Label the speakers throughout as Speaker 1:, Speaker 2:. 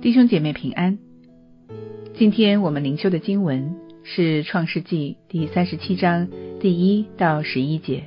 Speaker 1: 弟兄姐妹平安。今天我们灵修的经文是创世纪第37章第1到11节。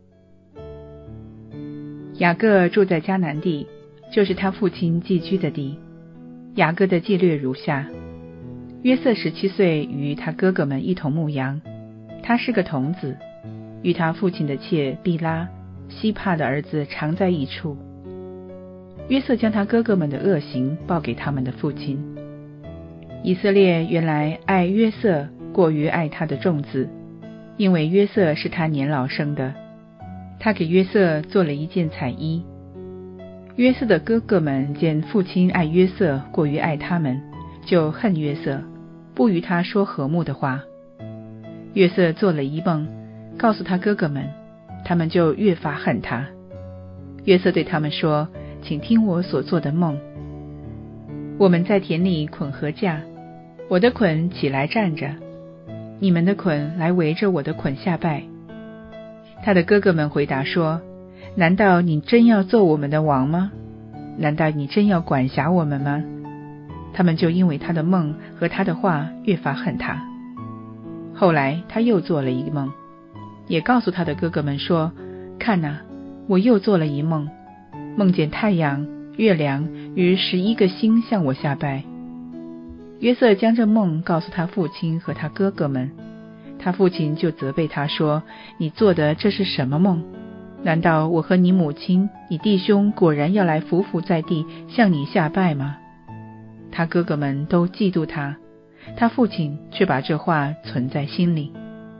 Speaker 1: 雅各住在迦南地，就是他父亲寄居的地。雅各的记略如下：约瑟17岁，与他哥哥们一同牧羊，他是个童子，与他父亲的妾毕拉、西帕的儿子常在一处。约瑟将他哥哥们的恶行报给他们的父亲。以色列原来爱约瑟过于爱他的众子，因为约瑟是他年老生的。他给约瑟做了一件彩衣。约瑟的哥哥们见父亲爱约瑟过于爱他们，就恨约瑟，不与他说和睦的话。约瑟做了一梦，告诉他哥哥们，他们就越发恨他。约瑟对他们说：请听我所做的梦。我们在田里捆禾架，我的捆起来站着，你们的捆来围着我的捆下拜。他的哥哥们回答说：难道你真要做我们的王吗？难道你真要管辖我们吗？他们就因为他的梦和他的话越发恨他。后来他又做了一个梦，也告诉他的哥哥们说：看哪，我又做了一梦，梦见太阳、月亮与11个星向我下拜。约瑟将这梦告诉他父亲和他哥哥们，他父亲就责备他说：你做的这是什么梦？难道我和你母亲、你弟兄果然要来匍匐在地向你下拜吗？他哥哥们都嫉妒他，他父亲却把这话存在心里。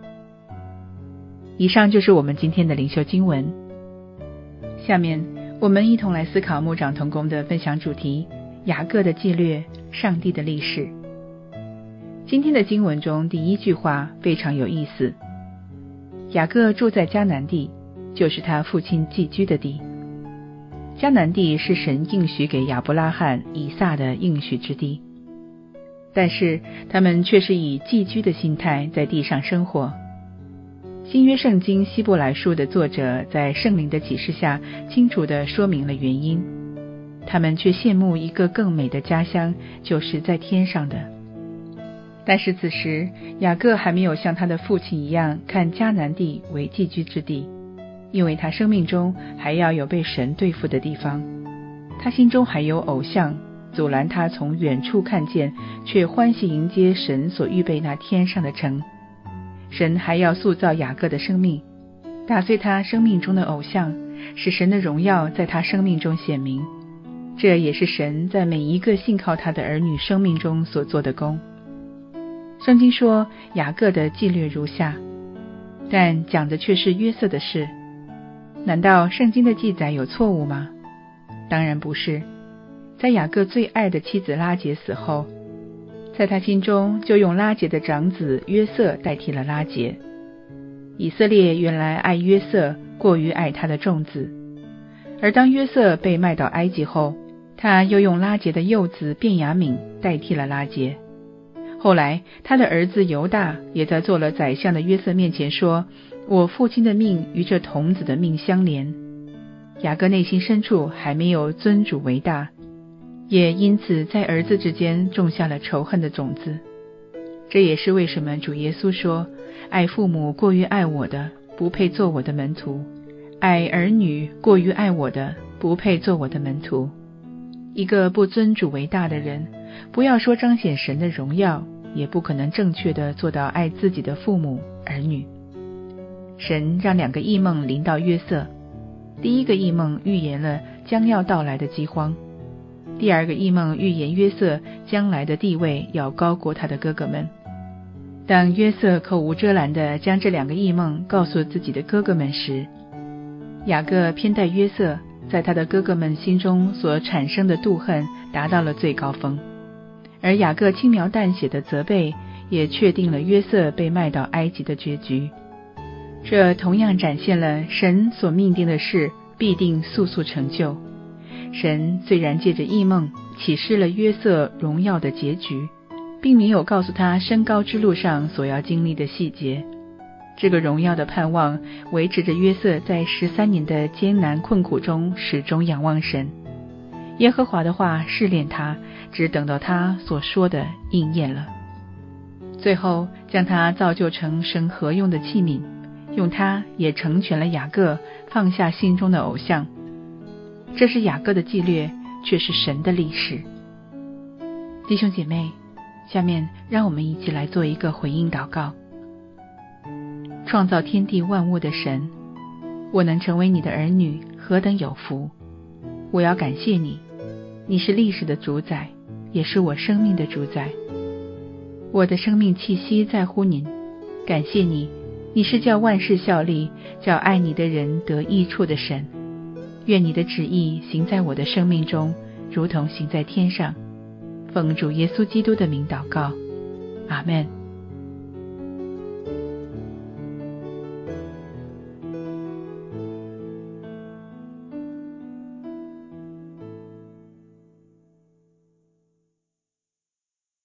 Speaker 1: 以上就是我们今天的灵修经文。下面我们一同来思考牧长同工的分享主题：雅各的记略，上帝的历史。今天的经文中第一句话非常有意思。雅各住在迦南地，就是他父亲寄居的地。迦南地是神应许给亚伯拉罕、以撒的应许之地，但是他们却是以寄居的心态在地上生活。新约圣经希伯来书的作者在圣灵的启示下清楚地说明了原因，他们却羡慕一个更美的家乡，就是在天上的。但是此时雅各还没有像他的父亲一样看迦南地为寄居之地，因为他生命中还要有被神对付的地方，他心中还有偶像阻拦他从远处看见，却欢喜迎接神所预备那天上的城。神还要塑造雅各的生命，打碎他生命中的偶像，使神的荣耀在他生命中显明。这也是神在每一个信靠他的儿女生命中所做的工。圣经说雅各的记略如下，但讲的却是约瑟的事。难道圣经的记载有错误吗？当然不是。在雅各最爱的妻子拉结死后，在他心中就用拉结的长子约瑟代替了拉结。以色列原来爱约瑟过于爱他的众子，而当约瑟被卖到埃及后，他又用拉结的幼子便雅悯代替了拉结。后来他的儿子犹大也在做了宰相的约瑟面前说：我父亲的命与这童子的命相连。雅各内心深处还没有尊主为大，也因此在儿子之间种下了仇恨的种子。这也是为什么主耶稣说：爱父母过于爱我的，不配做我的门徒；爱儿女过于爱我的，不配做我的门徒。一个不尊主为大的人，不要说彰显神的荣耀，也不可能正确地做到爱自己的父母儿女。神让2个异梦临到约瑟，第一个异梦预言了将要到来的饥荒，第二个异梦预言约瑟将来的地位要高过他的哥哥们。当约瑟口无遮拦地将这2个异梦告诉自己的哥哥们时，雅各偏待约瑟，在他的哥哥们心中所产生的妒恨达到了最高峰，而雅各轻描淡写的责备也确定了约瑟被卖到埃及的结局。这同样展现了神所命定的事必定速速成就。神虽然借着异梦启示了约瑟荣耀的结局，并没有告诉他升高之路上所要经历的细节。这个荣耀的盼望维持着约瑟在13年的艰难困苦中始终仰望神， 耶和华的话试炼他，只等到他所说的应验了。最后将他造就成神合用的器皿，用他也成全了雅各放下心中的偶像。这是雅各的纪律，却是神的历史。弟兄姐妹，下面让我们一起来做一个回应祷告。创造天地万物的神，我能成为你的儿女，何等有福！我要感谢你，你是历史的主宰，也是我生命的主宰。我的生命气息在乎您，感谢你，你是叫万事效力，叫爱你的人得益处的神。愿你的旨意行在我的生命中，如同行在天上。奉主耶稣基督的名祷告，阿们。